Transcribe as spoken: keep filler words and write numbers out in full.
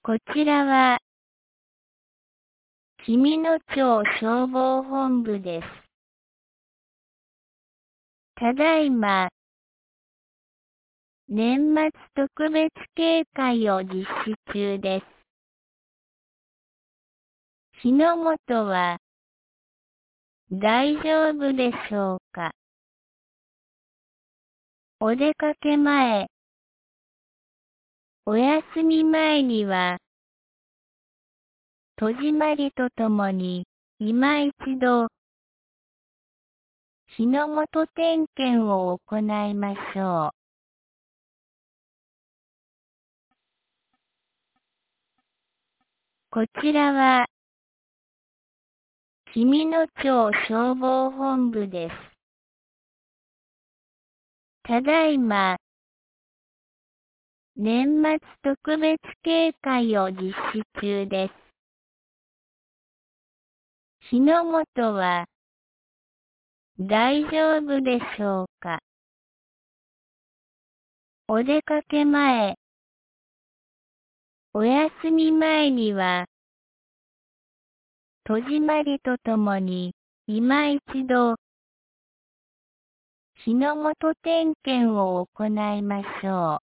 こちらは、紀美野町消防本部です。ただいま、年末特別警戒を実施中です。火の元は、大丈夫でしょうか。お出かけ前、お休み前には、戸締まりとともに、今一度、火の元点検を行いましょう。こちらは、紀美野町消防本部です。ただいま、年末特別警戒を実施中です。火の元は、大丈夫でしょうか。お出かけ前、お休み前には、戸締まりとともに、今一度、火の元点検を行いましょう。